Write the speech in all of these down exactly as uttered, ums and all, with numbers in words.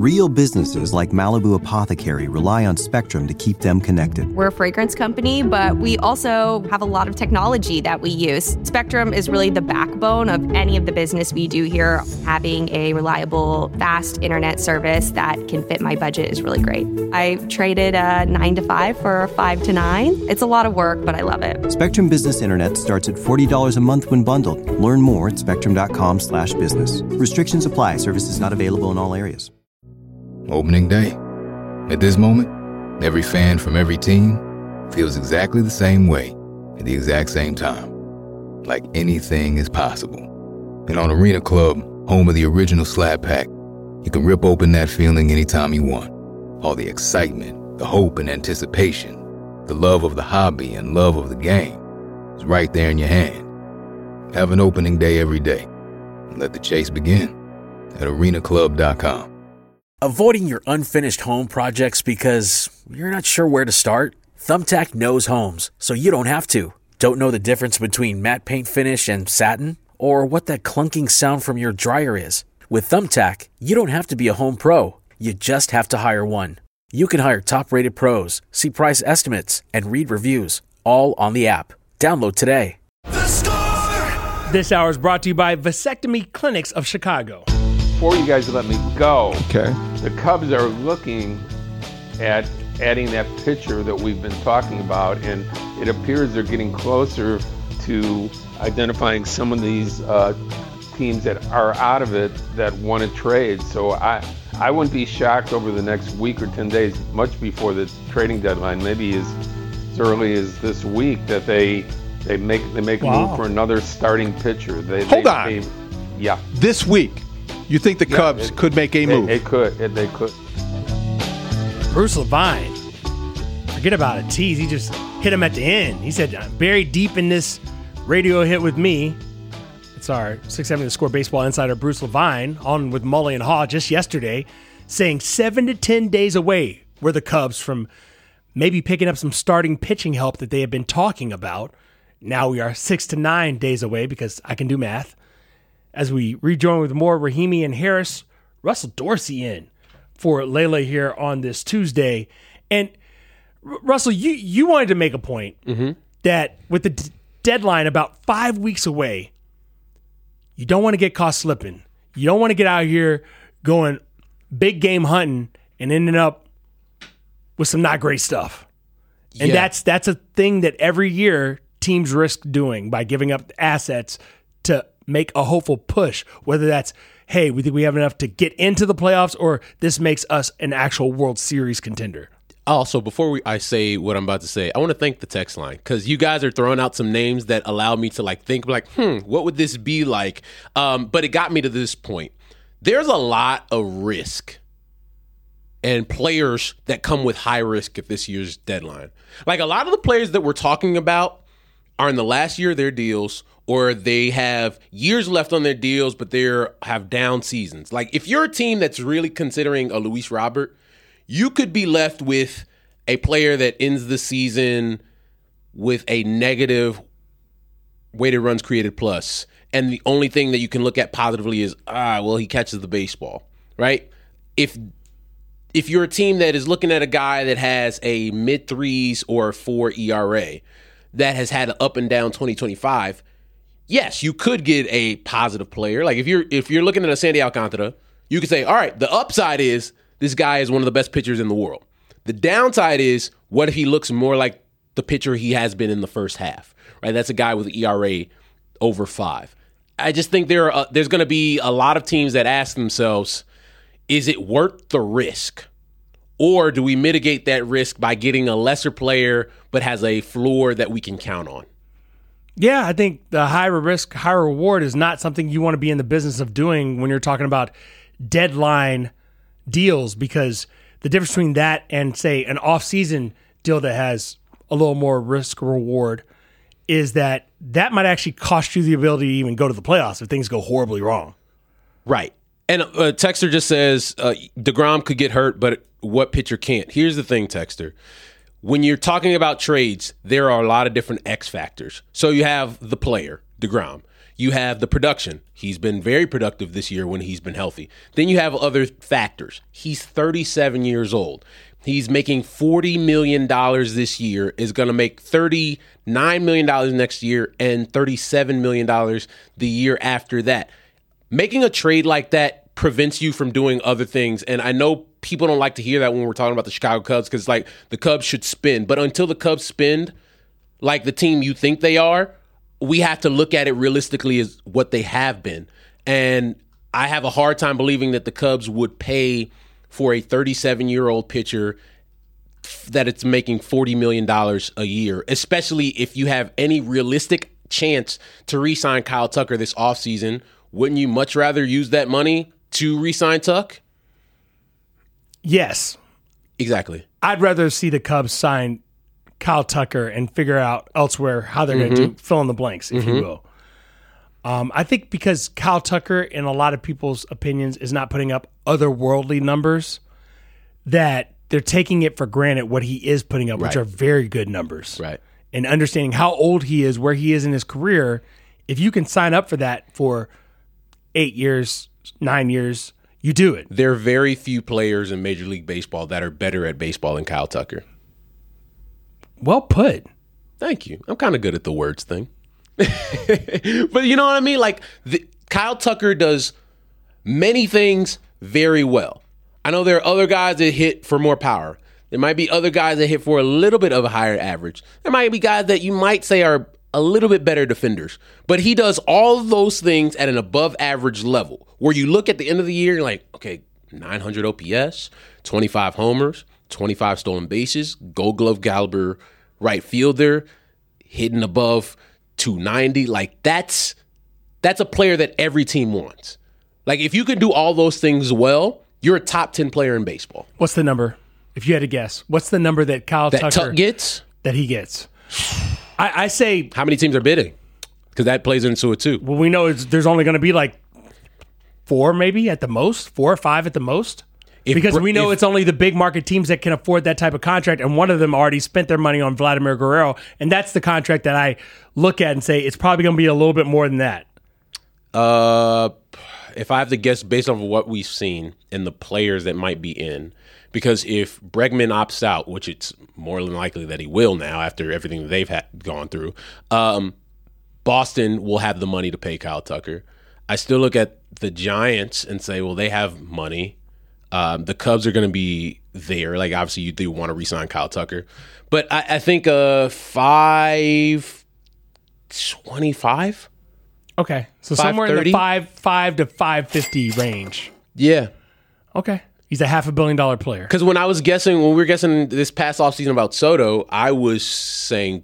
Real businesses like Malibu Apothecary rely on Spectrum to keep them connected. We're a fragrance company, but we also have a lot of technology that we use. Spectrum is really the backbone of any of the business we do here. Having a reliable, fast internet service that can fit my budget is really great. I traded a nine to five for a five to nine. It's a lot of work, but I love it. Spectrum Business Internet starts at forty dollars a month when bundled. Learn more at spectrum.com slash business. Restrictions apply. Services not available in all areas. Opening day. At this moment, every fan from every team feels exactly the same way at the exact same time. Like anything is possible. And on Arena Club, home of the original Slab Pack, you can rip open that feeling anytime you want. All the excitement, the hope and anticipation, the love of the hobby and love of the game is right there in your hand. Have an opening day every day. And let the chase begin at arena club dot com. Avoiding your unfinished home projects because you're not sure where to start? Thumbtack knows homes, so you don't have to. Don't know the difference between matte paint finish and satin? Or what that clunking sound from your dryer is? With Thumbtack, you don't have to be a home pro. You just have to hire one. You can hire top-rated pros, see price estimates, and read reviews, all on the app. Download today. The Score! This hour is brought to you by Vasectomy Clinics of Chicago. Before you guys let me go, okay, the Cubs are looking at adding that pitcher that we've been talking about, and it appears they're getting closer to identifying some of these uh, teams that are out of it that want to trade. So I, I wouldn't be shocked over the next week or ten days, much before the trading deadline, maybe as, as early as this week, that they they make they make a wow. move for another starting pitcher. They, Hold they, on. They, yeah. This week, you think the Cubs yeah, it, could make a it, move? It could. It, they could. Bruce Levine. Forget about a tease. He just hit him at the end. He said, buried deep in this radio hit with me. It's our six seventy The Score baseball insider, Bruce Levine, on with Mully and Haw just yesterday, saying seven to ten days away were the Cubs from maybe picking up some starting pitching help that they have been talking about. Now we are six to nine days away because I can do math. As we rejoin with more Rahimi and Harris, Russell Dorsey in for Lele here on this Tuesday. And R- Russell, you, you wanted to make a point mm-hmm. that with the d- deadline about five weeks away, you don't want to get caught slipping. You don't want to get out here going big game hunting and ending up with some not great stuff. And yeah. that's that's a thing that every year teams risk doing by giving up assets to make a hopeful push, whether that's, hey, we think we have enough to get into the playoffs, or this makes us an actual World Series contender. Also, before we, I say what I'm about to say, I want to thank the text line, because you guys are throwing out some names that allow me to like think like, hmm, what would this be like? Um, but it got me to this point. There's a lot of risk and players that come with high risk at this year's deadline. Like a lot of the players that we're talking about are in the last year of their deals, or they have years left on their deals, but they have down seasons. Like if you're a team that's really considering a Luis Robert, you could be left with a player that ends the season with a negative weighted runs created plus. And the only thing that you can look at positively is, ah, well, he catches the baseball, right? If if you're a team that is looking at a guy that has a mid threes or four E R A that has had an up and down twenty twenty-five, yes, you could get a positive player. Like if you're if you're looking at a Sandy Alcantara, you could say, all right, the upside is this guy is one of the best pitchers in the world. The downside is, what if he looks more like the pitcher he has been in the first half, right? That's a guy with an E R A over five. I just think there are, uh, there's going to be a lot of teams that ask themselves, is it worth the risk? Or do we mitigate that risk by getting a lesser player but has a floor that we can count on? Yeah, I think the higher risk, higher reward is not something you want to be in the business of doing when you're talking about deadline deals, because the difference between that and, say, an off-season deal that has a little more risk reward is that that might actually cost you the ability to even go to the playoffs if things go horribly wrong. Right. And uh, Texter just says uh, DeGrom could get hurt, but what pitcher can't? Here's the thing, Texter. When you're talking about trades, there are a lot of different X factors. So you have the player, DeGrom. You have the production. He's been very productive this year when he's been healthy. Then you have other factors. He's thirty-seven years old. He's making forty million dollars this year, is going to make thirty-nine million dollars next year, and thirty-seven million dollars the year after that. Making a trade like that prevents you from doing other things. And I know people don't like to hear that when we're talking about the Chicago Cubs, because like the Cubs should spend. But until the Cubs spend like the team you think they are, we have to look at it realistically as what they have been. And I have a hard time believing that the Cubs would pay for a thirty-seven-year-old pitcher that it's making forty million dollars a year, especially if you have any realistic chance to re-sign Kyle Tucker this offseason. Wouldn't you much rather use that money to re-sign Tuck? Yes. Exactly. I'd rather see the Cubs sign Kyle Tucker and figure out elsewhere how they're Mm-hmm. going to do fill in the blanks, if Mm-hmm. you will. Um, I think because Kyle Tucker, in a lot of people's opinions, is not putting up otherworldly numbers, that they're taking it for granted what he is putting up, which Right. are very good numbers. Right. And understanding how old he is, where he is in his career, if you can sign up for that for eight years, nine years, you do it. There are very few players in Major League Baseball that are better at baseball than Kyle Tucker. Well put. Thank you. I'm kind of good at the words thing. But you know what I mean? Like, the, Kyle Tucker does many things very well. I know there are other guys that hit for more power. There might be other guys that hit for a little bit of a higher average. There might be guys that you might say are a little bit better defenders. But he does all of those things at an above average level, where you look at the end of the year, you're like, okay, nine hundred O P S, twenty-five homers, twenty-five stolen bases, Gold Glove caliber right fielder, hitting above two ninety. Like, that's that's a player that every team wants. Like, if you can do all those things well, you're a top ten player in baseball. What's the number? If you had to guess, what's the number that Kyle That Tucker Tuck gets? that he gets? I, I say, How many teams are bidding? Because that plays into it too. well, we know it's, there's only going to be like four, maybe at the most, four or five at the most. If Because Br- we know if- it's only the big market teams that can afford that type of contract, and one of them already spent their money on Vladimir Guerrero, and that's the contract that I look at and say it's probably going to be a little bit more than that. Uh, if I have to guess based on what we've seen and the players that might be in, because if Bregman opts out, which it's more than likely that he will now after everything they've had gone through, um, Boston will have the money to pay Kyle Tucker. I still look at the Giants and say, well, they have money. Um, the Cubs are going to be there. Like, obviously, you do want to re-sign Kyle Tucker. But I, I think uh, five twenty-five. Okay, so somewhere in the five thirty? five five to five fifty range. Yeah. Okay, he's a half a billion dollar player. Because when I was guessing, when we were guessing this past offseason about Soto, I was saying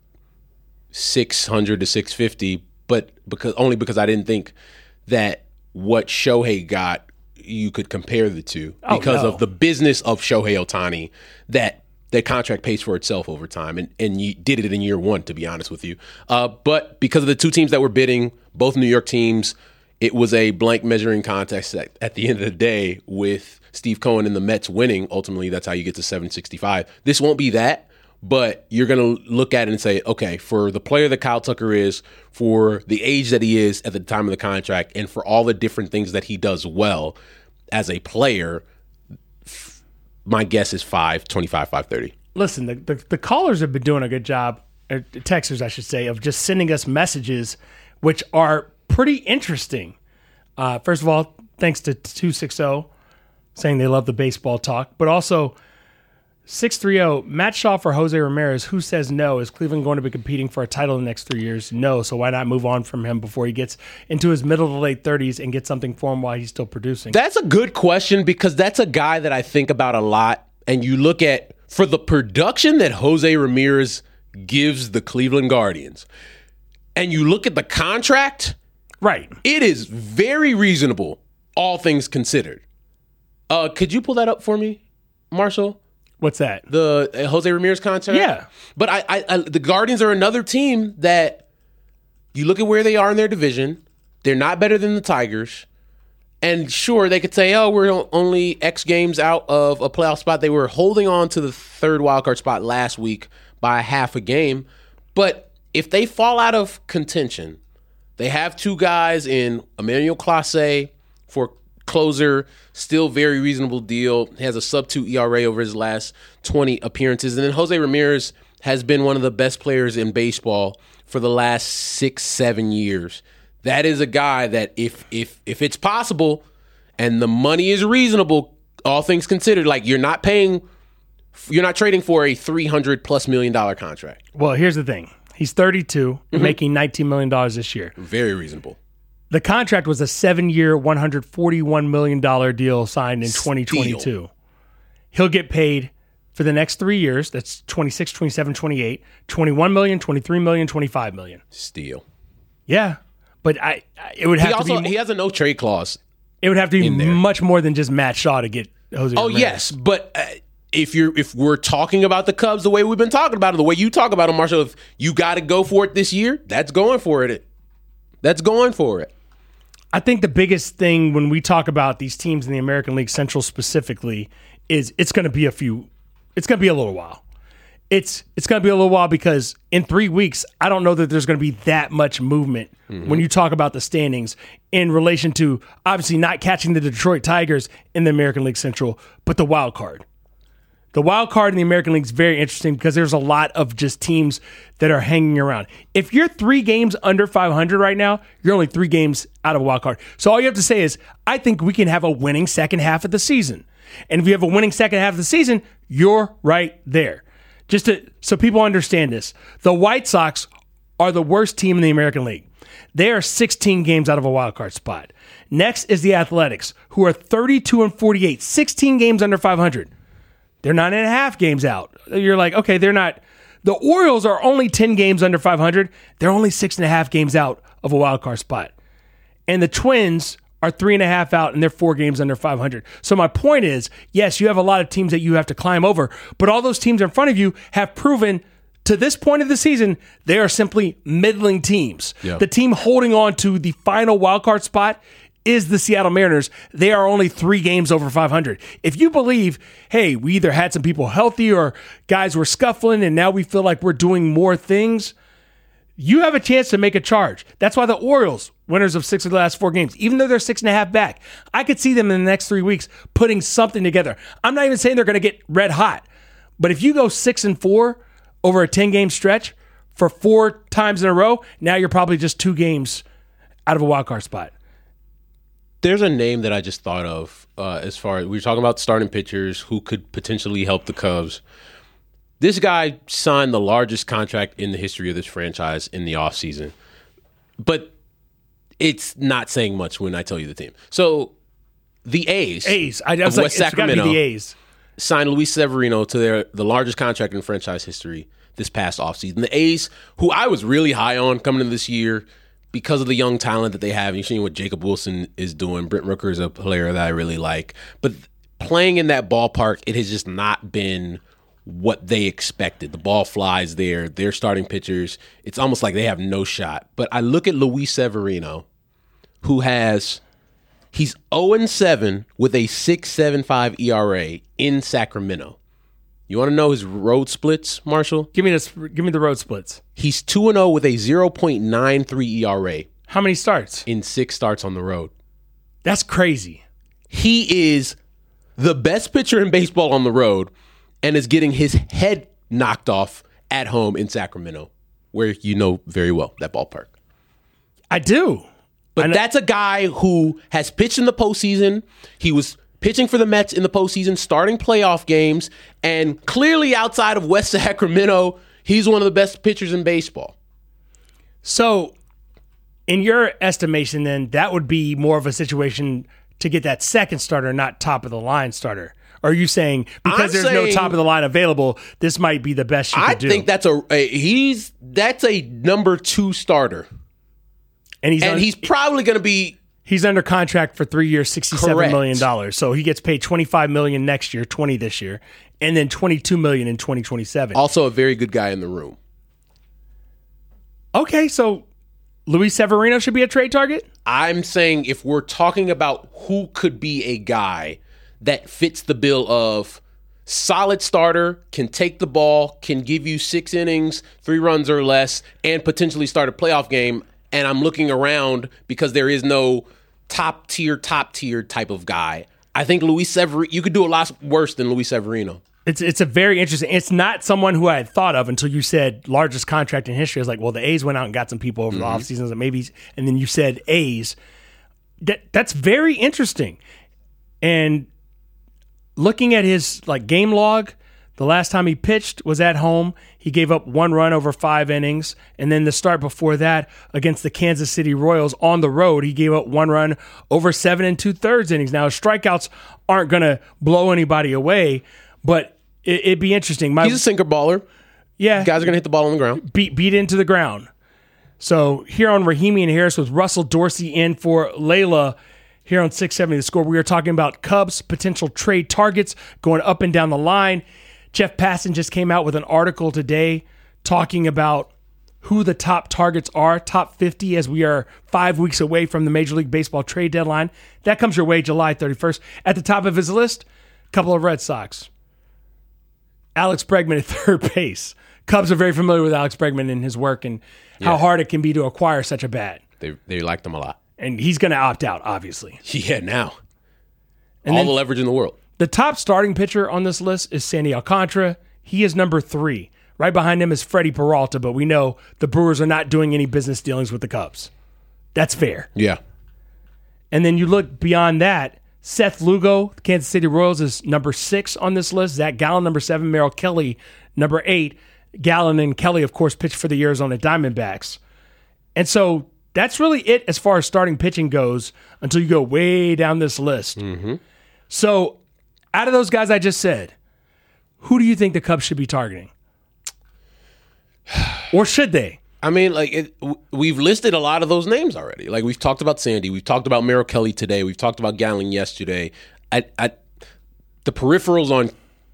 six hundred to six fifty, but because only because I didn't think that what Shohei got, you could compare the two Oh, because no. of the business of Shohei Ohtani, that that contract pays for itself over time, and, and you did it in year one, to be honest with you. Uh, but because of the two teams that were bidding, both New York teams, it was a blank measuring contest at, at the end of the day, with Steve Cohen and the Mets winning. Ultimately, that's how you get to seven sixty-five. This won't be that, but you're going to look at it and say, okay, for the player that Kyle Tucker is, for the age that he is at the time of the contract, and for all the different things that he does well as a player, my guess is five twenty-five, five thirty. Listen, the, the the callers have been doing a good job, or texters, I should say, of just sending us messages, which are pretty interesting. Uh, first of all, thanks to two sixty saying they love the baseball talk, but also six thirty, Matt Shaw for Jose Ramirez. Who says no? Is Cleveland going to be competing for a title in the next three years? No. So why not move on from him before he gets into his middle to late thirties and get something for him while he's still producing? That's a good question, because that's a guy that I think about a lot. And you look at, for the production that Jose Ramirez gives the Cleveland Guardians, and you look at the contract, right? It is very reasonable, all things considered. Uh, could you pull that up for me, Marshall? What's that? The uh, Jose Ramirez contract? Yeah. But I, I, I, the Guardians are another team that you look at where they are in their division. They're not better than the Tigers. And sure, they could say, oh, we're only X games out of a playoff spot. They were holding on to the third wildcard spot last week by half a game. But if they fall out of contention, They have two guys in Emmanuel Clase for closer, still very reasonable deal. He has a sub two E R A over his last twenty appearances. And then Jose Ramirez has been one of the best players in baseball for the last six, seven years. That is a guy that if if if it's possible and the money is reasonable, all things considered, like you're not paying, you're not trading for a three hundred plus million dollar contract. Well, here's the thing. He's thirty-two, mm-hmm. making nineteen million dollars this year. Very reasonable. The contract was a seven-year, one hundred forty-one million dollars deal signed in Steal. twenty twenty-two. He'll get paid for the next three years. That's twenty-six, twenty-seven, twenty-eight, twenty-one million dollars, twenty-three million dollars, twenty-five million dollars. Steal. Yeah, but I, it would have he to also, be... He has a no-trade clause. It would have to be much more than just Matt Shaw to get Jose Oh, Ramirez. yes, but... Uh, If you're if we're talking about the Cubs the way we've been talking about it, the way you talk about them, Marshall, if you got to go for it this year, that's going for it. That's going for it. I think the biggest thing when we talk about these teams in the American League Central specifically is it's going to be a few. It's going to be a little while. It's it's going to be a little while because in three weeks, I don't know that there's going to be that much movement mm-hmm. when you talk about the standings in relation to obviously not catching the Detroit Tigers in the American League Central, but the wild card. The wild card in the American League is very interesting because there's a lot of just teams that are hanging around. If you're three games under five hundred right now, you're only three games out of a wild card. So all you have to say is, I think we can have a winning second half of the season. And if you have a winning second half of the season, you're right there. Just to, so people understand this, the White Sox are the worst team in the American League. They are sixteen games out of a wild card spot. Next is the Athletics, who are thirty-two and forty-eight, sixteen games under five hundred. They're nine and a half games out. You're like, okay, they're not. The Orioles are only ten games under five hundred. They're only six and a half games out of a wild card spot. And the Twins are three and a half out, and they're four games under five hundred. So my point is, yes, you have a lot of teams that you have to climb over, but all those teams in front of you have proven to this point of the season, they are simply middling teams. Yeah. The team holding on to the final wild card spot is the Seattle Mariners. They are only three games over five hundred. If you believe, hey, we either had some people healthy or guys were scuffling and now we feel like we're doing more things, you have a chance to make a charge. That's why the Orioles, winners of six of the last four games, even though they're six and a half back, I could see them in the next three weeks putting something together. I'm not even saying they're going to get red hot, but if you go six and four over a ten-game stretch for four times in a row, now you're probably just two games out of a wild card spot. There's a name that I just thought of uh, as far as we were talking about starting pitchers who could potentially help the Cubs. This guy signed the largest contract in the history of this franchise in the offseason. But it's not saying much when I tell you the team. So the A's, A's. I, I was of like, West it's gotta be Sacramento the A's. signed Luis Severino to their the largest contract in franchise history this past offseason. The A's, who I was really high on coming into this year, because of the young talent that they have, and you're seeing what Jacob Wilson is doing. Brent Rooker is a player that I really like. But playing in that ballpark, it has just not been what they expected. The ball flies there. They're starting pitchers. It's almost like they have no shot. But I look at Luis Severino, who has, he's oh and seven with a six point seven five E R A in Sacramento. You want to know his road splits, Marshall? Give me this. Give me the road splits. He's two and oh with a zero point nine three E R A. How many starts? In six starts on the road. That's crazy. He is the best pitcher in baseball on the road and is getting his head knocked off at home in Sacramento, where you know very well that ballpark. I do. But I that's a guy who has pitched in the postseason. He was pitching for the Mets in the postseason, starting playoff games, and clearly outside of West Sacramento, he's one of the best pitchers in baseball. So, in your estimation, then, that would be more of a situation to get that second starter, not top-of-the-line starter. Or are you saying because I'm there's saying, no top-of-the-line available, this might be the best you I could do? I think that's a, a he's that's a number two starter. And he's, and un- he's probably going to be... He's under contract for three years, sixty-seven Correct. million dollars. So he gets paid twenty-five million dollars next year, twenty this year, and then twenty-two million dollars in twenty twenty-seven. Also a very good guy in the room. Okay, so Luis Severino should be a trade target? I'm saying if we're talking about who could be a guy that fits the bill of solid starter, can take the ball, can give you six innings, three runs or less, and potentially start a playoff game and I'm looking around because there is no top tier, top tier type of guy. I think Luis Severino, you could do a lot worse than Luis Severino. It's it's a very interesting. It's not someone who I had thought of until you said largest contract in history. I was like, well, the A's went out and got some people over mm-hmm. the offseason, and maybe, and then you said A's. That that's very interesting. And looking at his like game log, the last time he pitched was at home. He gave up one run over five innings. And then the start before that against the Kansas City Royals on the road, he gave up one run over seven and two-thirds innings. Now, his strikeouts aren't going to blow anybody away, but it, it'd be interesting. My, He's a sinker baller. Yeah. Guys are going to hit the ball on the ground. Beat, beat into the ground. So here on Rahimi and Harris with Russell Dorsey in for Layla. Here on six seventy The Score, we are talking about Cubs' potential trade targets going up and down the line. Jeff Passan just came out with an article today talking about who the top targets are, top fifty, as we are five weeks away from the Major League Baseball trade deadline. That comes your way July thirty-first. At the top of his list, a couple of Red Sox. Alex Bregman at third base. Cubs are very familiar with Alex Bregman and his work and how Yeah. hard it can be to acquire such a bat. They they liked him a lot. And he's going to opt out, obviously. Yeah, now. And All then the leverage in the world. the top starting pitcher on this list is Sandy Alcantara. He is number three. Right behind him is Freddie Peralta, but we know the Brewers are not doing any business dealings with the Cubs. That's fair. Yeah. And then you look beyond that, Seth Lugo, the Kansas City Royals, is number six on this list. Zach Gallen, number seven. Merrill Kelly, number eight. Gallen and Kelly, of course, pitched for the Arizona Diamondbacks. And so that's really it as far as starting pitching goes until you go way down this list. Mm-hmm. So out of those guys I just said, who do you think the Cubs should be targeting? Or should they? I mean, like it, w- we've listed a lot of those names already. Like we've talked about Sandy, we've talked about Merrill Kelly today, we've talked about Gallen yesterday. I, I, the peripherals on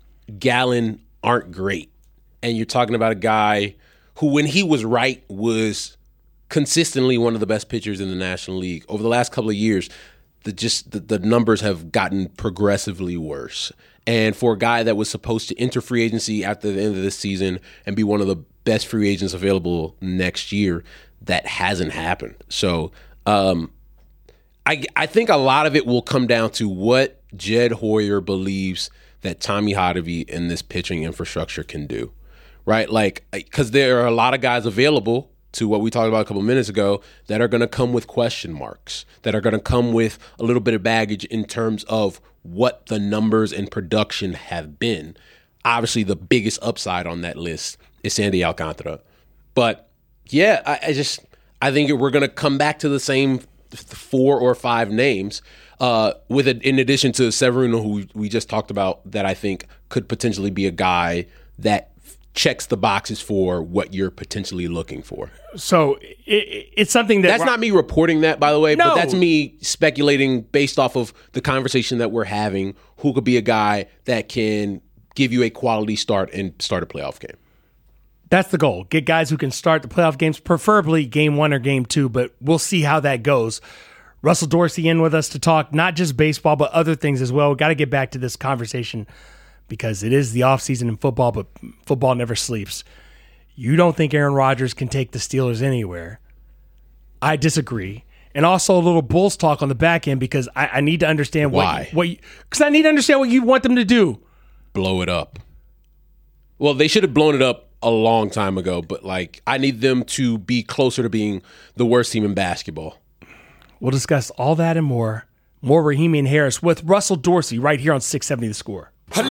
Gallen aren't great, and you're talking about a guy who, when he was right, was consistently one of the best pitchers in the National League. Over the last couple of years, the just the, the numbers have gotten progressively worse. And for a guy that was supposed to enter free agency after the end of this season and be one of the best free agents available next year, that hasn't happened. So um, I, I think a lot of it will come down to what Jed Hoyer believes that Tommy Hotovy and this pitching infrastructure can do, right? Like, because there are a lot of guys available to what we talked about a couple minutes ago that are going to come with question marks, that are going to come with a little bit of baggage in terms of what the numbers and production have been. Obviously, the biggest upside on that list is Sandy Alcantara. But, yeah, I, I just I think we're going to come back to the same four or five names, uh, with a, in addition to Severino, who we just talked about, that I think could potentially be a guy that checks the boxes for what you're potentially looking for. So it, it's something that... That's not me reporting that, by the way, No. but that's me speculating based off of the conversation that we're having, who could be a guy that can give you a quality start and start a playoff game. That's the goal. Get guys who can start the playoff games, preferably game one or game two, but we'll see how that goes. Russell Dorsey in with us to talk not just baseball, but other things as well. We've got to get back to this conversation because it is the offseason in football, but football never sleeps. You don't think Aaron Rodgers can take the Steelers anywhere. I disagree. And also a little Bulls talk on the back end because I, I need to understand Why? what you, because I need to understand what you want them to do. Blow it up. Well, they should have blown it up a long time ago, but like I need them to be closer to being the worst team in basketball. We'll discuss all that and more. More Rahimi and Harris with Russell Dorsey right here on six seventy The Score.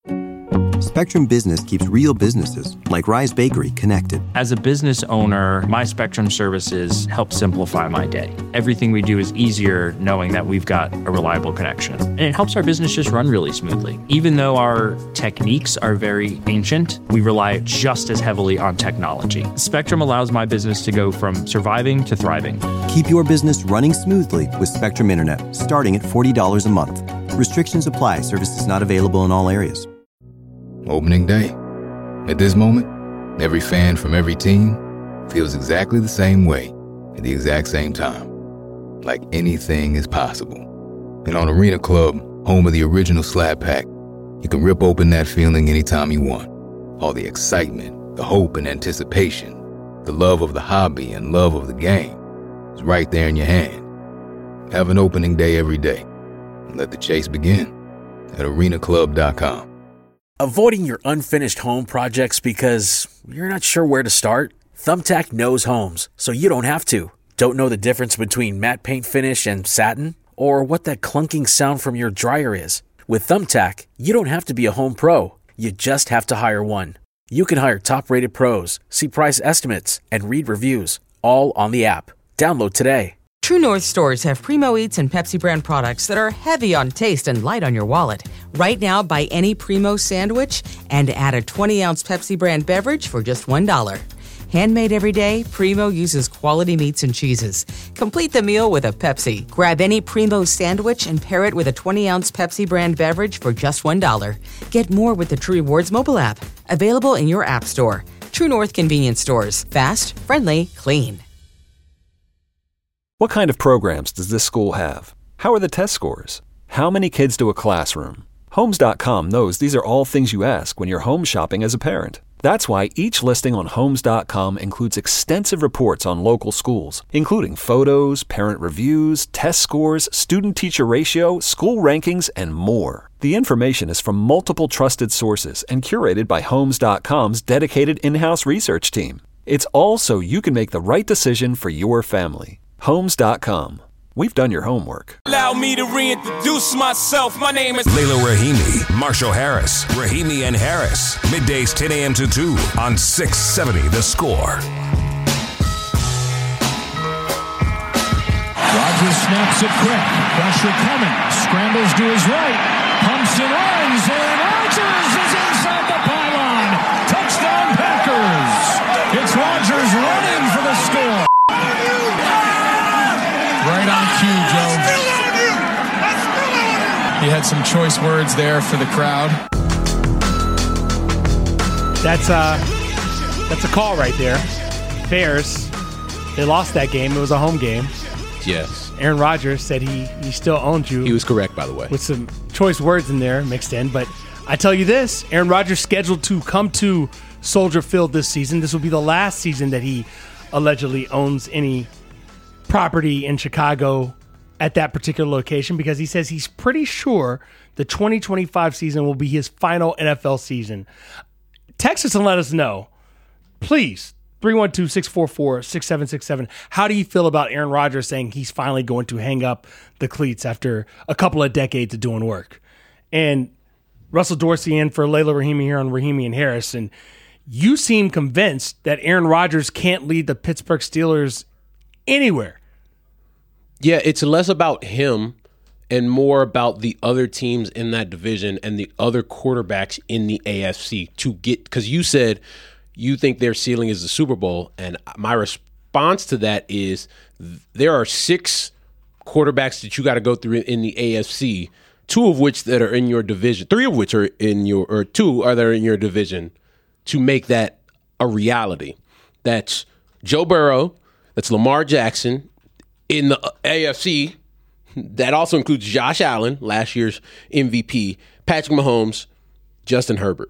Spectrum Business keeps real businesses, like Rise Bakery, connected. As a business owner, my Spectrum services help simplify my day. Everything we do is easier knowing that we've got a reliable connection. And it helps our business just run really smoothly. Even though our techniques are very ancient, we rely just as heavily on technology. Spectrum allows my business to go from surviving to thriving. Keep your business running smoothly with Spectrum Internet, starting at forty dollars a month. Restrictions apply. Services not available in all areas. Opening day. At this moment, every fan from every team feels exactly the same way at the exact same time. Like anything is possible. And on Arena Club, home of the original Slab Pack, you can rip open that feeling anytime you want. All the excitement, the hope and anticipation, the love of the hobby and love of the game. is right there in your hand. Have an opening day every day. Let the chase begin at arena club dot com. Avoiding your unfinished home projects because you're not sure where to start? Thumbtack knows homes, so you don't have to. Don't know the difference between matte paint finish and satin? Or what that clunking sound from your dryer is? With Thumbtack, you don't have to be a home pro. You just have to hire one. You can hire top-rated pros, see price estimates, and read reviews, all on the app. Download today. True North stores have Primo Eats and Pepsi brand products that are heavy on taste and light on your wallet. Right now, buy any Primo sandwich and add a twenty-ounce Pepsi brand beverage for just one dollar. Handmade every day, Primo uses quality meats and cheeses. Complete the meal with a Pepsi. Grab any Primo sandwich and pair it with a twenty-ounce Pepsi brand beverage for just one dollar. Get more with the True Rewards mobile app. Available in your app store. True North convenience stores. Fast, friendly, clean. What kind of programs does this school have? How are the test scores? How many kids do a classroom? Homes dot com knows these are all things you ask when you're home shopping as a parent. That's why each listing on Homes dot com includes extensive reports on local schools, including photos, parent reviews, test scores, student-teacher ratio, school rankings, and more. The information is from multiple trusted sources and curated by Homes dot com's dedicated in-house research team. It's all so you can make the right decision for your family. Homes dot com. We've done your homework. Allow me to reintroduce myself. My name is Layla Rahimi, Marshall Harris, Rahimi and Harris. Middays ten a.m. to two on six seventy The Score. Rodgers snaps it quick. Pressure coming. Scrambles to his right. Pumps and runs. And Rodgers is inside the pylon. Touchdown Packers. It's Rodgers running for the score. Right on cue, Joe. He had some choice words there for the crowd. That's uh that's a call right there. Bears, they lost that game. It was a home game. Yes. Aaron Rodgers said he, he still owned you. He was correct, by the way. With some choice words in there mixed in. But I tell you this, Aaron Rodgers scheduled to come to Soldier Field this season. This will be the last season that he allegedly owns any property in Chicago at that particular location, because he says he's pretty sure the twenty twenty-five season will be his final N F L season. Text us and let us know, please. three one two, six four four, six seven six seven. How do you feel about Aaron Rodgers saying he's finally going to hang up the cleats after a couple of decades of doing work? And Russell Dorsey in for Layla Rahimi here on Rahimi and Harris. And you seem convinced that Aaron Rodgers can't lead the Pittsburgh Steelers anywhere. Yeah, it's less about him and more about the other teams in that division and the other quarterbacks in the A F C to get, because you said you think their ceiling is the Super Bowl, and my response to that is there are six quarterbacks that you got to go through in the A F C, two of which that are in your division, three of which are in your, or two are that are in your division to make that a reality. That's Joe Burrow, that's Lamar Jackson. In the A F C, that also includes Josh Allen, last year's M V P, Patrick Mahomes, Justin Herbert.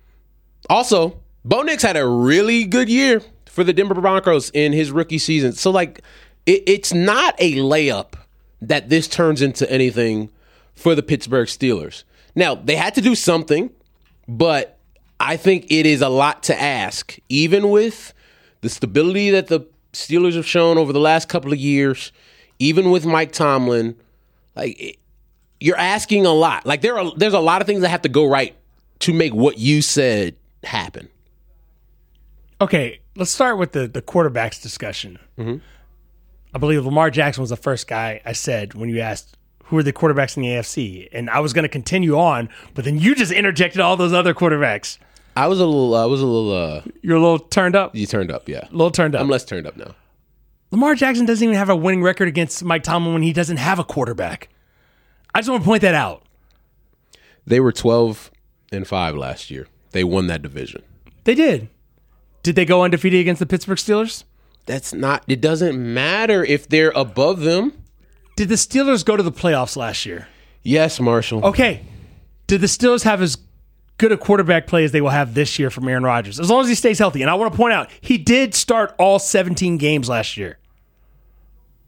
Also, Bo Nix had a really good year for the Denver Broncos in his rookie season. So, like, it, it's not a layup that this turns into anything for the Pittsburgh Steelers. Now, they had to do something, but I think it is a lot to ask, even with the stability that the Steelers have shown over the last couple of years, even with Mike Tomlin. Like, you're asking a lot. Like, there are there's a lot of things that have to go right to make what you said happen. Okay, let's start with the, the quarterbacks discussion. Mm-hmm. I believe Lamar Jackson was the first guy I said when you asked who are the quarterbacks in the A F C, and I was going to continue on, but then you just interjected all those other quarterbacks. I was a little, I was a little, uh, You're a little turned up? You turned up, yeah. A little turned up. I'm less turned up now. Lamar Jackson doesn't even have a winning record against Mike Tomlin when he doesn't have a quarterback. I just want to point that out. They were twelve and five last year. They won that division. They did. Did they go undefeated against the Pittsburgh Steelers? That's not, it doesn't matter if they're above them. Did the Steelers go to the playoffs last year? Yes, Marshall. Okay. Did the Steelers have as good a quarterback play as they will have this year from Aaron Rodgers, as long as he stays healthy? And I want to point out, he did start all seventeen games last year.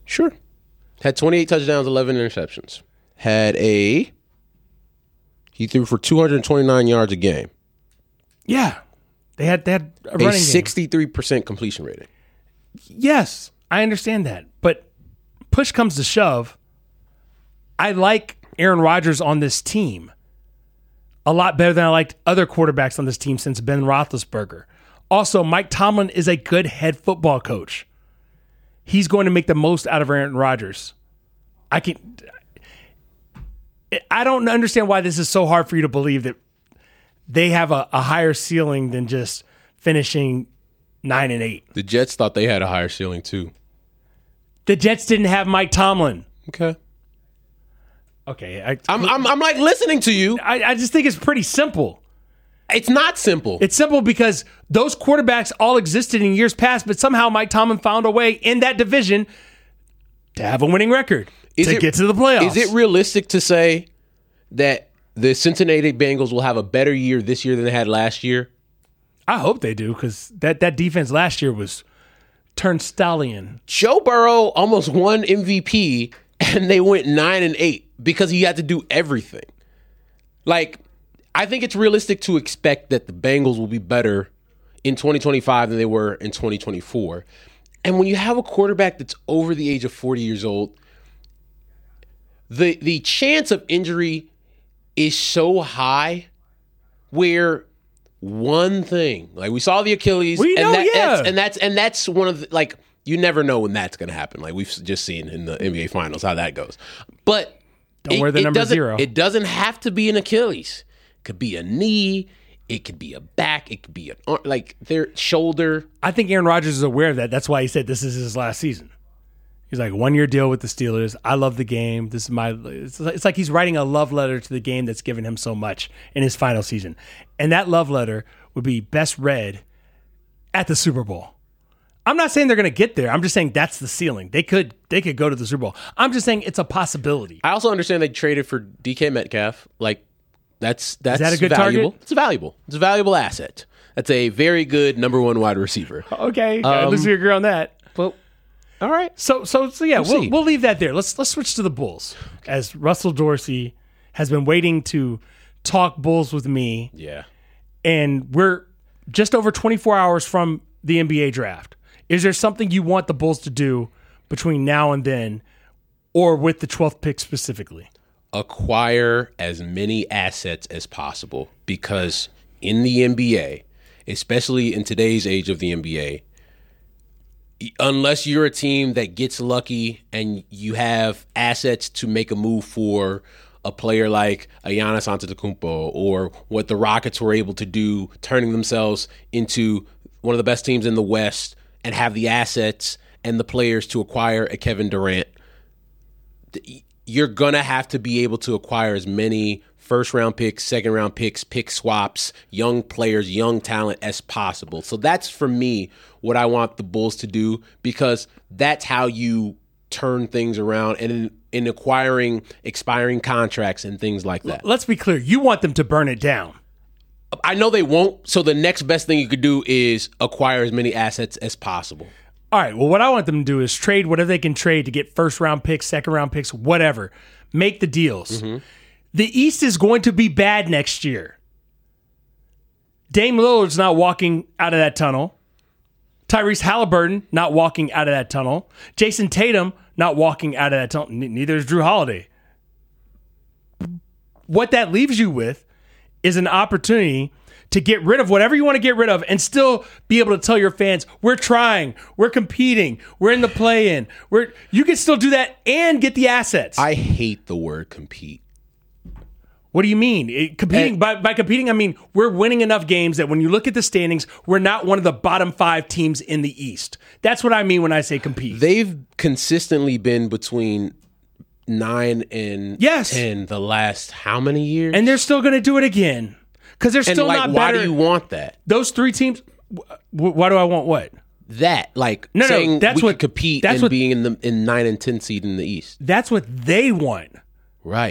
Sure. Had twenty-eight touchdowns, eleven interceptions. Had a he threw for two hundred twenty-nine yards a game. Yeah, they had they had a, a running sixty-three percent completion rating. Yes, I understand that, but push comes to shove. I like Aaron Rodgers on this team a lot better than I liked other quarterbacks on this team since Ben Roethlisberger. Also, Mike Tomlin is a good head football coach. He's going to make the most out of Aaron Rodgers. I can. I don't understand why this is so hard for you to believe that they have a, a higher ceiling than just finishing nine and eight. The Jets thought they had a higher ceiling too. The Jets didn't have Mike Tomlin. Okay. Okay. I, I'm, I'm I'm like listening to you. I, I just think it's pretty simple. It's not simple. It's simple because those quarterbacks all existed in years past, but somehow Mike Tomlin found a way in that division to have a winning record, is to it, get to the playoffs. Is it realistic to say that the Cincinnati Bengals will have a better year this year than they had last year? I hope they do, because that, that defense last year was turned stallion. Joe Burrow almost won M V P, and they went nine and eight because he had to do everything. Like, I think it's realistic to expect that the Bengals will be better in twenty twenty-five than they were in twenty twenty-four. And when you have a quarterback that's over the age of forty years old, the the chance of injury is so high where one thing, like we saw the Achilles, we know, and, that, yeah. that's, and that's and that's one of the, like, you never know when that's going to happen. Like we've just seen in the N B A Finals how that goes. But don't it, wear the it number doesn't, zero. It doesn't have to be an Achilles. It could be a knee. It could be a back. It could be an arm, like their shoulder. I think Aaron Rodgers is aware of that. That's why he said this is his last season. He's like, one year deal with the Steelers. I love the game. This is my. It's like, it's like he's writing a love letter to the game that's given him so much in his final season, and that love letter would be best read at the Super Bowl. I'm not saying they're going to get there. I'm just saying that's the ceiling. They could they could go to the Super Bowl. I'm just saying it's a possibility. I also understand they traded for D K Metcalf. Like that's that's is that a good valuable. target? It's valuable. It's a valuable asset. That's a very good number one wide receiver. Okay, Um, at least we agree on that. Well, all right. So so so yeah, We'll we'll see. we'll leave that there. Let's let's switch to the Bulls. As Russell Dorsey has been waiting to talk Bulls with me. Yeah. And we're just over twenty-four hours from the N B A draft. Is there something you want the Bulls to do between now and then, or with the twelfth pick specifically? Acquire as many assets as possible, because in the N B A, especially in today's age of the N B A, unless you're a team that gets lucky and you have assets to make a move for a player like a Giannis Antetokounmpo, or what the Rockets were able to do, turning themselves into one of the best teams in the West and have the assets and the players to acquire a Kevin Durant, you're going to have to be able to acquire as many first-round picks, second-round picks, pick swaps, young players, young talent as possible. So that's, for me, what I want the Bulls to do, because that's how you turn things around, and in, in acquiring expiring contracts and things like that. Let's be clear. You want them to burn it down. I know they won't, so the next best thing you could do is acquire as many assets as possible. All right, well, what I want them to do is trade whatever they can trade to get first-round picks, second-round picks, whatever. Make the deals. Mm-hmm. The East is going to be bad next year. Dame Lillard's not walking out of that tunnel. Tyrese Halliburton not walking out of that tunnel. Jason Tatum not walking out of that tunnel. Neither is Drew Holiday. What that leaves you with is an opportunity to get rid of whatever you want to get rid of and still be able to tell your fans, we're trying, we're competing, we're in the play-in. We're, you can still do that and get the assets. I hate the word compete. What do you mean? It, competing And- by, by competing, I mean we're winning enough games that when you look at the standings, we're not one of the bottom five teams in the East. That's what I mean when I say compete. They've consistently been between nine and Yes. ten the last how many years? And they're still going to do it again because they're And, still like, not why better. do you want that? Those three teams. wh- Why do I want what? That like No, no, saying that's we what- could compete that's and what- being in the in nine and ten seed in the East. That's what they want. Right.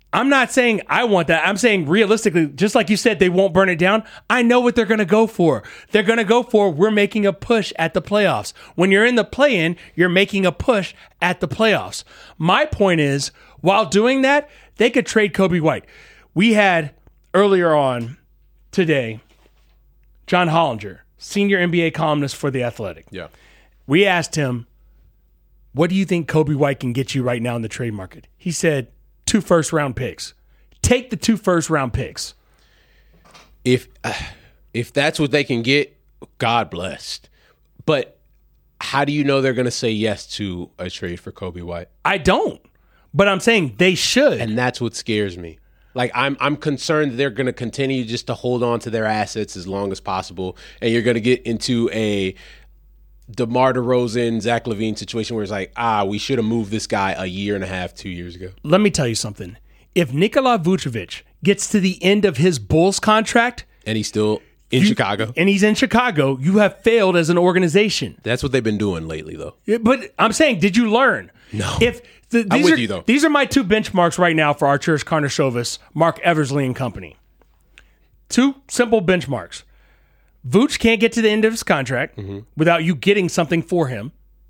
I'm not saying I want that. I'm saying realistically, just like you said, they won't burn it down. I know what they're going to go for. They're going to go for, we're making a push at the playoffs. When you're in the play-in, you're making a push at the playoffs. My point is, while doing that, they could trade Coby White. We had earlier on today, John Hollinger, senior N B A columnist for The Athletic. Yeah. We asked him, what do you think Coby White can get you right now in the trade market? He said, two first round picks. Take the two first round picks. If uh, if that's what they can get, God blessed. But how do you know they're going to say yes to a trade for Coby White? I don't. But I'm saying they should. And that's what scares me. Like, I'm I'm concerned that they're going to continue just to hold on to their assets as long as possible. And you're going to get into a DeMar DeRozan, Zach LaVine situation where it's like, ah, we should have moved this guy a year and a half, two years ago. Let me tell you something. If Nikola Vucevic gets to the end of his Bulls contract, and he's still in you, Chicago, and he's in Chicago, you have failed as an organization. That's what they've been doing lately, though. But I'm saying, did you learn? No. If the, these I'm with are, you, though. These are my two benchmarks right now for Arturas Karnisovas, Mark Eversley and company. Two simple benchmarks. Vooch can't get to the end of his contract mm-hmm. without you getting something for him.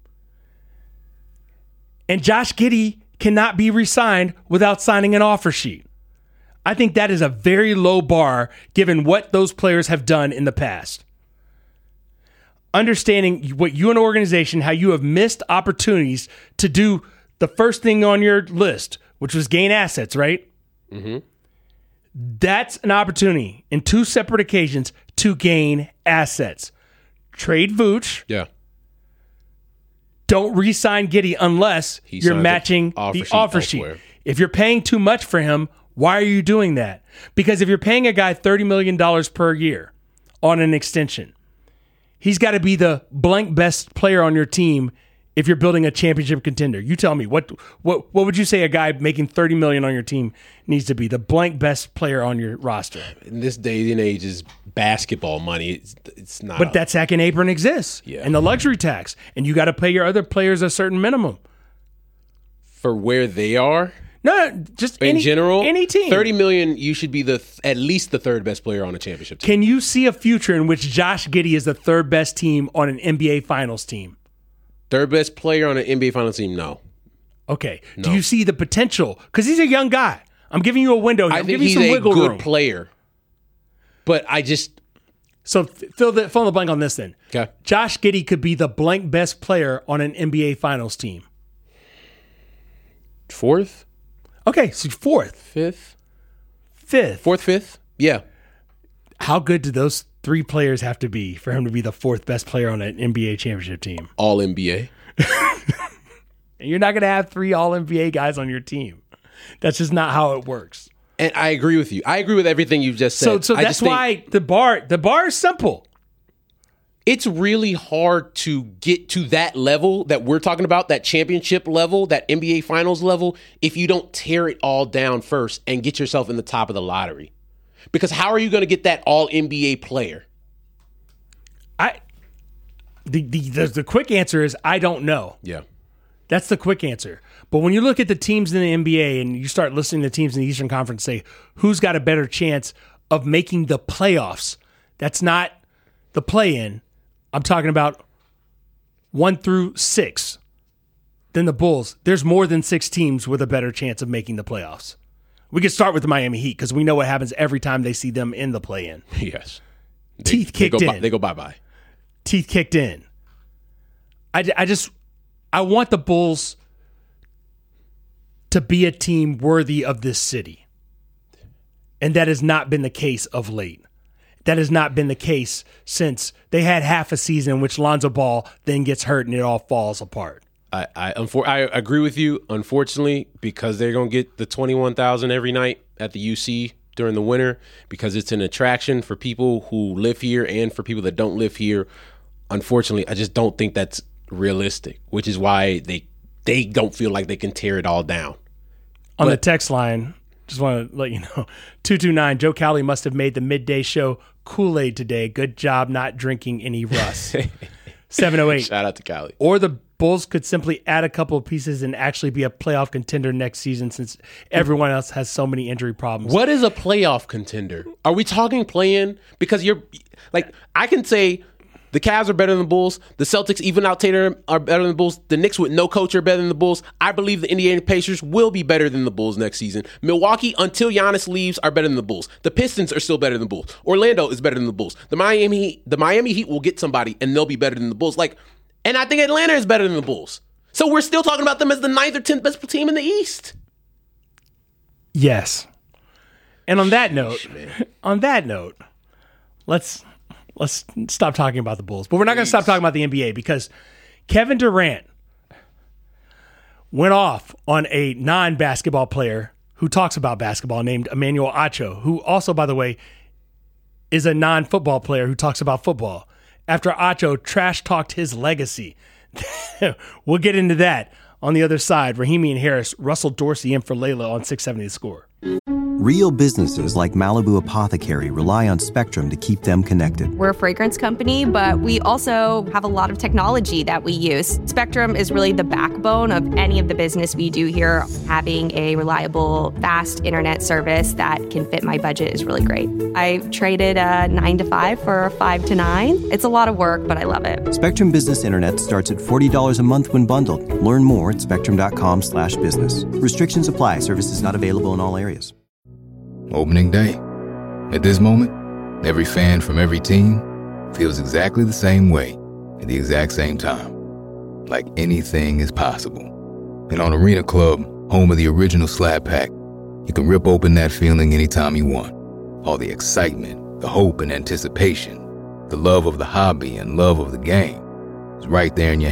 And Josh Giddey cannot be re-signed without signing an offer sheet. I think that is a very low bar given what those players have done in the past. Understanding what you an organization, how you have missed opportunities to do the first thing on your list, which was gain assets, right? Mm-hmm. That's an opportunity in two separate occasions to gain assets. Trade Vooch. Yeah. Don't re-sign Giddey unless He you're signs matching the offer the sheet offer elsewhere. sheet. If you're paying too much for him, why are you doing that? Because if you're paying a guy thirty million dollars per year on an extension, he's got to be the blank best player on your team if you're building a championship contender. You tell me, what what what would you say a guy making thirty million dollars on your team needs to be? The blank best player on your roster. In this day and age is basketball money. It's, it's not. But a, that sack and apron exists. Yeah. And the luxury tax. And you got to pay your other players a certain minimum. For where they are? No, just in any, general, any team. thirty million dollars, you should be the th- at least the third best player on a championship team. Can you see a future in which Josh Giddey is the third best team on an N B A Finals team? Third best player on an N B A Finals team? No. Okay. No. Do you see the potential? Because he's a young guy. I'm giving you a window here. I I'm think giving he's you some a wiggle good room. player. But I just... So fill the, fill in the blank on this then. Okay. Josh Giddey could be the blank best player on an N B A Finals team. Fourth? Okay, so fourth. Fifth? Fifth. Fourth, fifth? Yeah. How good do those three players have to be for him to be the fourth best player on an N B A championship team? All N B A. And you're not going to have three all N B A guys on your team. That's just not how it works. And I agree with you. I agree with everything you've just said. So, so I that's just think why the bar the bar is simple. it's really hard to get to that level that we're talking about, that championship level, that N B A Finals level, if you don't tear it all down first and get yourself in the top of the lottery. Because how are you going to get that all N B A player? I the, the the the quick answer is I don't know. Yeah. That's the quick answer. But when you look at the teams in the N B A and you start listening to teams in the Eastern Conference say, who's got a better chance of making the playoffs? That's not the play-in. I'm talking about one through six. Then the Bulls. There's more than six teams with a better chance of making the playoffs. We could start with the Miami Heat because we know what happens every time they see them in the play-in. Yes. Teeth they, kicked they go in. By, they go bye-bye. Teeth kicked in. I, I just... I want the Bulls to be a team worthy of this city. And that has not been the case of late. That has not been the case since they had half a season in which Lonzo Ball then gets hurt and it all falls apart. I I, unfor- I agree with you, unfortunately, because they're going to get the twenty-one thousand every night at the U C during the winter because it's an attraction for people who live here and for people that don't live here. Unfortunately, I just don't think that's realistic, which is why they they don't feel like they can tear it all down. On but, the text line, just want to let you know, two two nine, Joe Cowley must have made the midday show Kool-Aid today. Good job not drinking any Russ. seven oh eight. Shout out to Cowley. Or the Bulls could simply add a couple of pieces and actually be a playoff contender next season since everyone else has so many injury problems. What is a playoff contender? Are we talking play-in? Because you're like, I can say the Cavs are better than the Bulls. The Celtics, even out Tatum, are better than the Bulls. The Knicks with no coach are better than the Bulls. I believe the Indiana Pacers will be better than the Bulls next season. Milwaukee, until Giannis leaves, are better than the Bulls. The Pistons are still better than the Bulls. Orlando is better than the Bulls. The Miami Heat, the Miami Heat will get somebody, and they'll be better than the Bulls. Like, and I think Atlanta is better than the Bulls. So we're still talking about them as the ninth or tenth best team in the East. Yes. And on that note, on that note, let's let's stop talking about the Bulls. But we're not going to stop talking about the N B A because Kevin Durant went off on a non-basketball player who talks about basketball named Emmanuel Acho, who also, by the way, is a non-football player who talks about football, after Acho trash-talked his legacy. We'll get into that on the other side. Rahimi and Harris, Russell Dorsey in for Layla on six seventy The Score. Real businesses like Malibu Apothecary rely on Spectrum to keep them connected. We're a fragrance company, but we also have a lot of technology that we use. Spectrum is really the backbone of any of the business we do here. Having a reliable, fast internet service that can fit my budget is really great. I traded a nine to five for a five to nine. It's a lot of work, but I love it. Spectrum Business Internet starts at forty dollars a month when bundled. Learn more at spectrum.com slash business. Restrictions apply. Services not available in all areas. Opening day. At this moment, every fan from every team feels exactly the same way at the exact same time. Like anything is possible. And on Arena Club, home of the original Slab Pack, you can rip open that feeling anytime you want. All the excitement, the hope and anticipation, the love of the hobby and love of the game is right there in your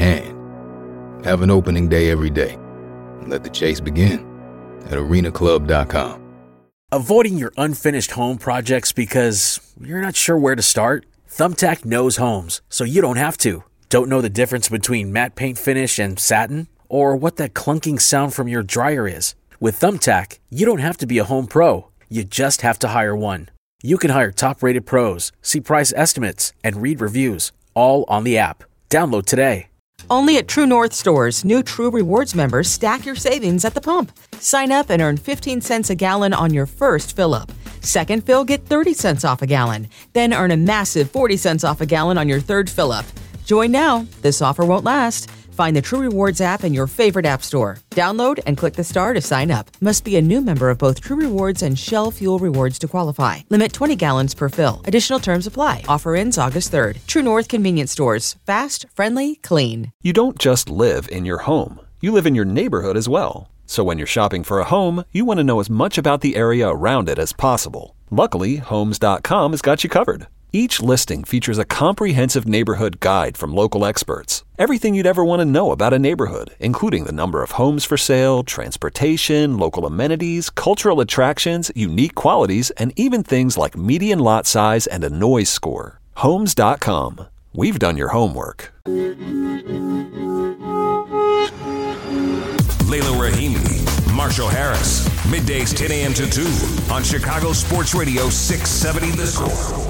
hand. Have an opening day every day and let the chase begin at arena club dot com. Avoiding your unfinished home projects because you're not sure where to start? Thumbtack knows homes, so you don't have to. Don't know the difference between matte paint finish and satin? Or what that clunking sound from your dryer is? With Thumbtack, you don't have to be a home pro. You just have to hire one. You can hire top-rated pros, see price estimates, and read reviews, all on the app. Download today. Only at True North stores, new True Rewards members stack your savings at the pump. Sign up and earn fifteen cents a gallon on your first fill-up. Second fill, get thirty cents off a gallon. Then earn a massive forty cents off a gallon on your third fill-up. Join now. This offer won't last. Find the True Rewards app in your favorite app store. Download and click the star to sign up. Must be a new member of both True Rewards and Shell Fuel Rewards to qualify. Limit twenty gallons per fill. Additional terms apply. Offer ends August third. True North Convenience Stores. Fast, friendly, clean. You don't just live in your home. You live in your neighborhood as well. So when you're shopping for a home, you want to know as much about the area around it as possible. Luckily, homes dot com has got you covered. Each listing features a comprehensive neighborhood guide from local experts. Everything you'd ever want to know about a neighborhood, including the number of homes for sale, transportation, local amenities, cultural attractions, unique qualities, and even things like median lot size and a noise score. homes dot com. We've done your homework. Layla Rahimi, Marshall Harris. Middays ten a.m. to two on Chicago Sports Radio six seventy The Score.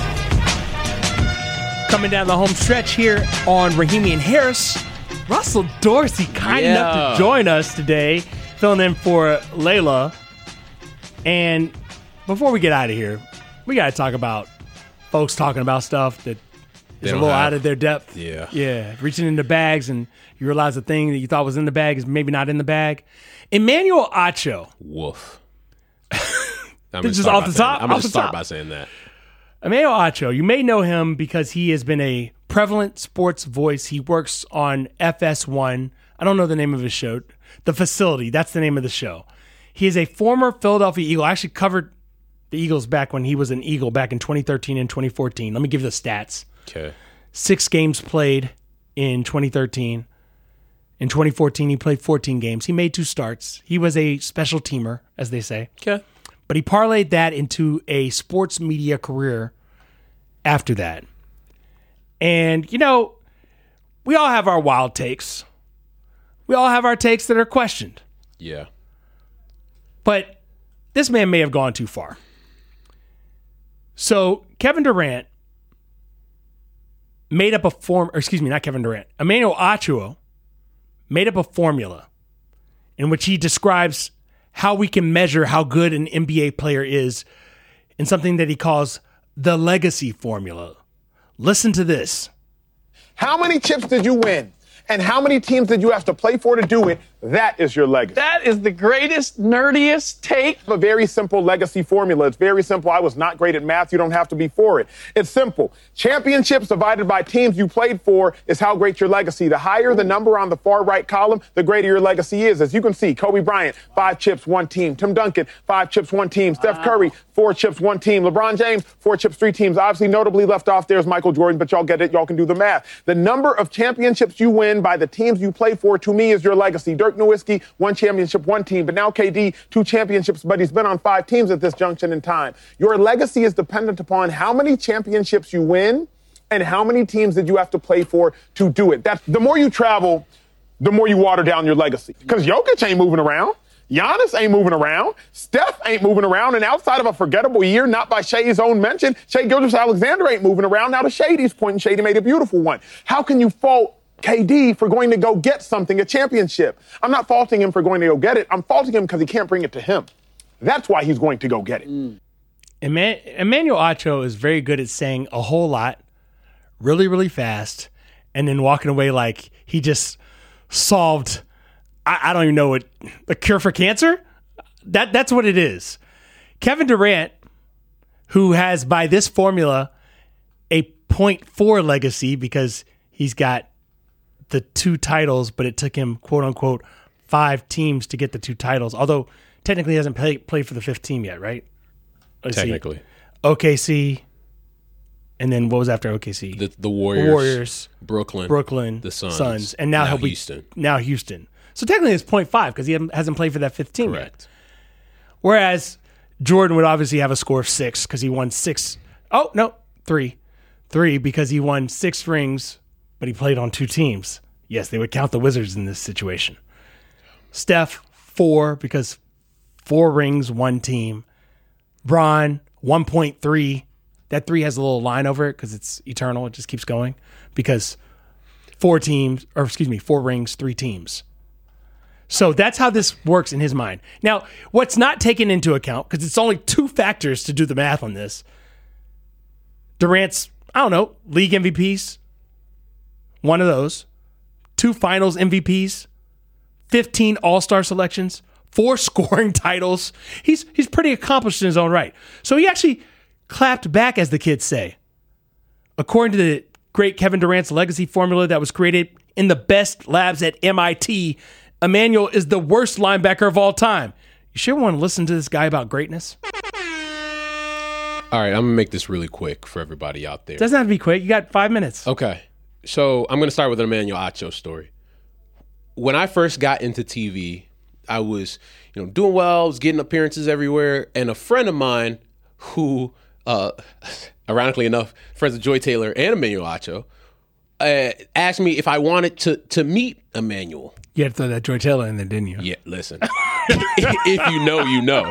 Coming down the home stretch here on Rahimi and Harris, Russell Dorsey, kind Yeah. enough to join us today, filling in for Layla. And before we get out of here, we got to talk about folks talking about stuff that They is a don't little have- out of their depth. Yeah. Yeah. Reaching into bags and you realize the thing that you thought was in the bag is maybe not in the bag. Emmanuel Acho. Woof. I'm This gonna is start off by the saying- top? I'm going Off to the start top. by saying that. Emmanuel Acho, you may know him because he has been a prevalent sports voice. He works on F S one. I don't know the name of his show. The Facility, that's the name of the show. He is a former Philadelphia Eagle. I actually covered the Eagles back when he was an Eagle back in twenty thirteen and twenty fourteen. Let me give you the stats. Okay. Six games played in twenty thirteen. In twenty fourteen, he played fourteen games. He made two starts. He was a special teamer, as they say. Okay. But he parlayed that into a sports media career after that. And, you know, we all have our wild takes. We all have our takes that are questioned. Yeah. But this man may have gone too far. So Kevin Durant made up a form, or excuse me, not Kevin Durant. Emmanuel Acho made up a formula in which he describes how we can measure how good an N B A player is in something that he calls the legacy formula. Listen to this. How many chips did you win? And how many teams did you have to play for to do it? That is your legacy. That is the greatest, nerdiest take. A very simple legacy formula. It's very simple. I was not great at math. You don't have to be for it. It's simple. Championships divided by teams you played for is how great your legacy. The higher the number on the far right column, the greater your legacy is. As you can see, Kobe Bryant, five chips, one team. Tim Duncan, five chips, one team. Wow. Steph Curry, four chips, one team. LeBron James, four chips, three teams. Obviously, notably left off there is Michael Jordan, but y'all get it. Y'all can do the math. The number of championships you win by the teams you play for, to me, is your legacy. Dirk Nowitzki, one championship, one team. But now K D, two championships, but he's been on five teams at this junction in time. Your legacy is dependent upon how many championships you win and how many teams did you have to play for to do it. That's, the more you travel, the more you water down your legacy. Because Jokic ain't moving around. Giannis ain't moving around. Steph ain't moving around. And outside of a forgettable year, not by Shai's own mention, Shai Gilgeous-Alexander ain't moving around. Now to Shady's point, and Shady made a beautiful one. How can you fault K D for going to go get something, a championship? I'm not faulting him for going to go get it. I'm faulting him because he can't bring it to him. That's why he's going to go get it. Mm. Eman- Emmanuel Acho is very good at saying a whole lot really, really fast and then walking away like he just solved, I, I don't even know what, a cure for cancer? That That's what it is. Kevin Durant, who has by this formula a point four legacy because he's got the two titles, but it took him, quote unquote, five teams to get the two titles. Although technically he hasn't play, played for the fifth team yet, right? Let's technically. See. O K C. And then what was after O K C? The, the Warriors, Warriors, Brooklyn, Brooklyn, the Suns, Suns and now, now he'll be Houston. Now Houston. So technically it's point five because he hasn't played for that fifth team Correct. yet. Whereas Jordan would obviously have a score of six because he won six. Oh, no, three. Three because he won six rings, but he played on two teams. Yes, they would count the Wizards in this situation. Steph, four because four rings, one team. Bron, one point three. That three has a little line over it because it's eternal. It just keeps going because four teams, or excuse me, four rings, three teams. So that's how this works in his mind. Now, what's not taken into account, because it's only two factors to do the math on this, Durant's, I don't know, league M V Ps, one of those, two finals M V Ps, fifteen all-star selections, four scoring titles. He's he's pretty accomplished in his own right. So he actually clapped back, as the kids say. According to the great Kevin Durant's legacy formula that was created in the best labs at M I T, Emmanuel is the worst linebacker of all time. You sure want to listen to this guy about greatness? All right, I'm going to make this really quick for everybody out there. Doesn't have to be quick. You got five minutes. Okay. So I'm going to start with an Emmanuel Acho story. When I first got into T V, I was, you know, doing well, I was getting appearances everywhere, and a friend of mine who, uh, ironically enough, friends with Joy Taylor and Emmanuel Acho, uh, asked me if I wanted to to meet Emmanuel. You had to throw that Joy Taylor in there, didn't you? Yeah, listen. If you know, you know.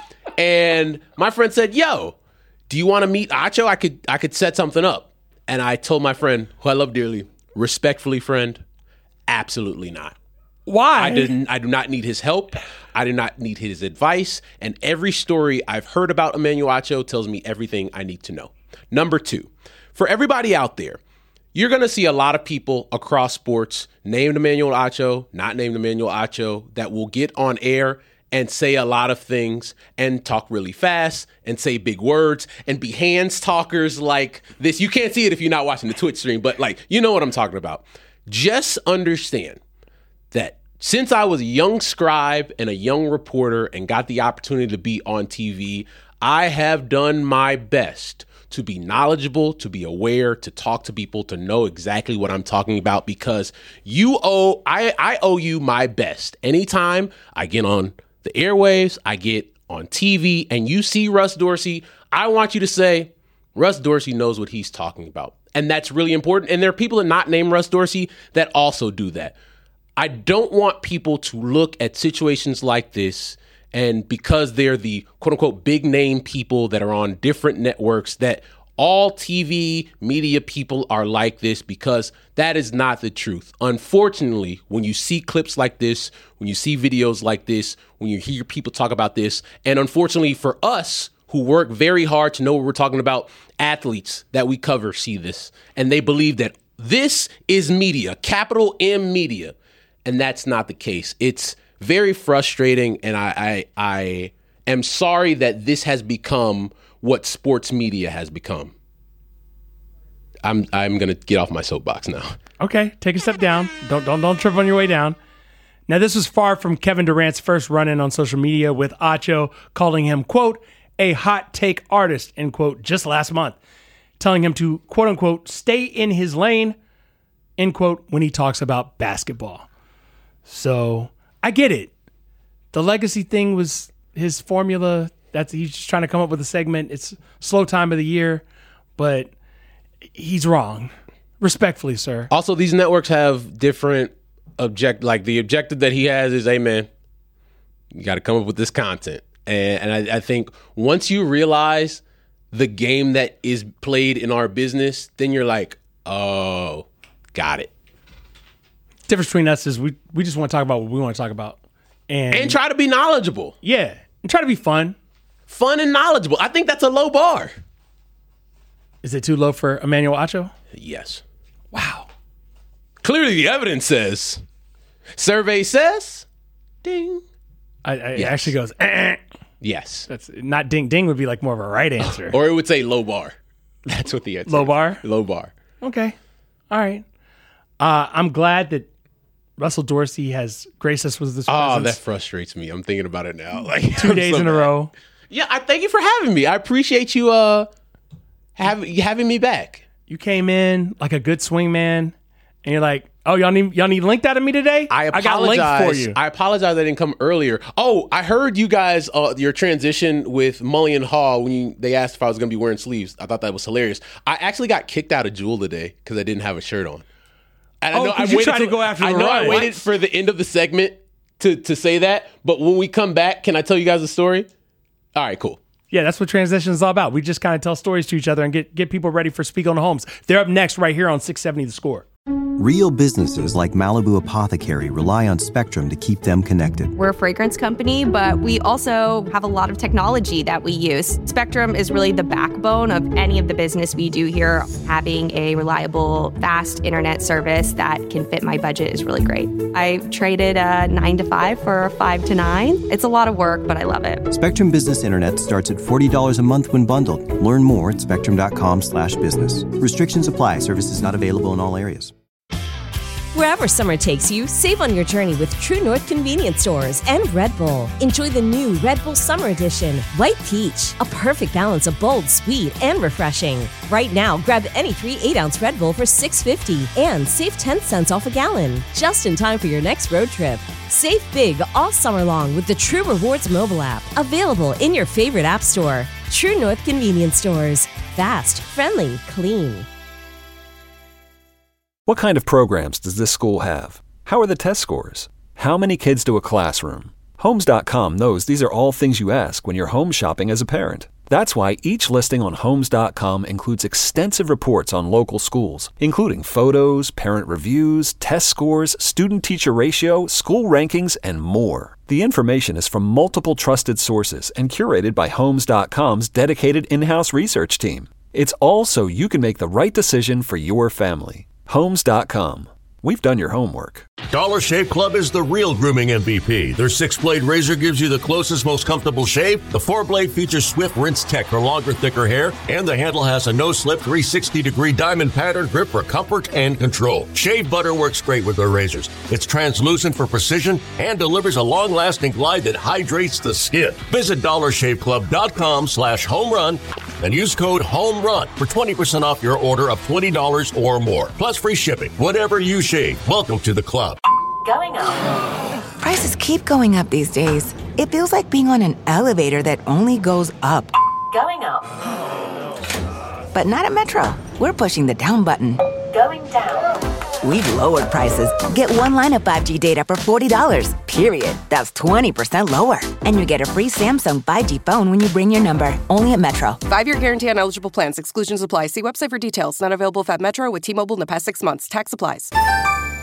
And my friend said, yo, do you want to meet Acho? I could I could set something up. And I told my friend, who I love dearly, respectfully, friend, absolutely not. Why? I didn't. I do not need his help. I do not need his advice. And every story I've heard about Emmanuel Acho tells me everything I need to know. Number two, for everybody out there, you're going to see a lot of people across sports named Emmanuel Acho, not named Emmanuel Acho, that will get on air and say a lot of things and talk really fast and say big words and be hands talkers like this. You can't see it if you're not watching the Twitch stream, but like, you know what I'm talking about. Just understand that since I was a young scribe and a young reporter and got the opportunity to be on T V, I have done my best to be knowledgeable, to be aware, to talk to people, to know exactly what I'm talking about, because you owe, I, I owe you my best. Anytime I get on the airwaves, I get on T V, and you see Russ Dorsey, I want you to say, Russ Dorsey knows what he's talking about. And that's really important. And there are people that not named Russ Dorsey that also do that. I don't want people to look at situations like this and because they're the quote unquote big name people that are on different networks that all T V media people are like this, because that is not the truth. Unfortunately, when you see clips like this, when you see videos like this, when you hear people talk about this, and unfortunately for us who work very hard to know what we're talking about, athletes that we cover see this, and they believe that this is media, capital M media, and that's not the case. It's very frustrating, and I, I, I am sorry that this has become what sports media has become. I'm I'm gonna get off my soapbox now. Okay, take a step down. Don't don't don't trip on your way down. Now, this was far from Kevin Durant's first run-in on social media, with Acho calling him, quote, a hot take artist, end quote, just last month, telling him to, quote unquote, stay in his lane, end quote, when he talks about basketball. So I get it. The legacy thing was his formula. That's he's just trying to come up with a segment. It's slow time of the year, but he's wrong. Respectfully, sir. Also, these networks have different object. Like the objective that he has is, hey man, you got to come up with this content. And, and I, I think once you realize the game that is played in our business, then you're like, oh, got it. Difference between us is we we just want to talk about what we want to talk about, and and try to be knowledgeable. Yeah, and try to be fun. Fun and knowledgeable. I think that's a low bar. Is it too low for Emmanuel Acho? Yes. Wow. Clearly the evidence says. Survey says. Ding. I, I, yes. It actually goes, eh. Yes. That's not ding. Ding would be like more of a right answer. Or it would say low bar. That's what the answer Low is. bar? Low bar. Okay. All right. Uh, I'm glad that Russell Dorsey has graced us with this presence. Oh, that frustrates me. I'm thinking about it now. Like Two days so in a row. Yeah, I thank you for having me. I appreciate you uh having having me back. You came in like a good swing man, and you're like, oh, y'all need y'all need linked out of me today? I apologize. I got linked for you. I apologize I didn't come earlier. Oh, I heard you guys uh, your transition with Mullion Hall when you, they asked if I was going to be wearing sleeves. I thought that was hilarious. I actually got kicked out of Jewel today because I didn't have a shirt on. And oh, I know I you waited tried to, to go after the I know run. I waited What? for the end of the segment to to say that, but when we come back, can I tell you guys a story? All right, cool. Yeah, that's what transition is all about. We just kind of tell stories to each other and get, get people ready for Speak on Homes. They're up next right here on six seventy The Score. Real businesses like Malibu Apothecary rely on Spectrum to keep them connected. We're a fragrance company, but we also have a lot of technology that we use. Spectrum is really the backbone of any of the business we do here. Having a reliable, fast internet service that can fit my budget is really great. I traded a nine to five for a five to nine. It's a lot of work, but I love it. Spectrum Business Internet starts at forty dollars a month when bundled. Learn more at spectrum.com slash business. Restrictions apply. Services not available in all areas. Wherever summer takes you, save on your journey with True North Convenience Stores and Red Bull. Enjoy the new Red Bull Summer Edition, White Peach, a perfect balance of bold, sweet, and refreshing. Right now, grab any three eight-ounce Red Bull for six fifty and save ten cents off a gallon, just in time for your next road trip. Save big all summer long with the True Rewards mobile app, available in your favorite app store. True North Convenience Stores. Fast, friendly, clean. What kind of programs does this school have? How are the test scores? How many kids do a classroom? Homes dot com knows these are all things you ask when you're home shopping as a parent. That's why each listing on Homes dot com includes extensive reports on local schools, including photos, parent reviews, test scores, student-teacher ratio, school rankings, and more. The information is from multiple trusted sources and curated by Homes dot com's dedicated in-house research team. It's all so you can make the right decision for your family. Homes dot com. We've done your homework. Dollar Shave Club is the real grooming M V P. Their six-blade razor gives you the closest, most comfortable shave. The four-blade features swift rinse tech for longer, thicker hair. And the handle has a no-slip three hundred sixty degree diamond pattern grip for comfort and control. Shave butter works great with their razors. It's translucent for precision and delivers a long-lasting glide that hydrates the skin. Visit dollar shave club dot com slash home run and use code HOMERUN for twenty percent off your order of twenty dollars or more. Plus free shipping. Whatever you shave. Welcome to the club. Going up. Prices keep going up these days. It feels like being on an elevator that only goes up. Going up. But not at Metro. We're pushing the down button. Going down. we've lowered prices. Get one line of five G data for forty dollars, period. That's twenty percent lower. And you get a free Samsung five G phone when you bring your number. Only at Metro. Five-year guarantee on eligible plans. Exclusions apply. See website for details. Not available if at Metro with T-Mobile in the past six months. Tax applies.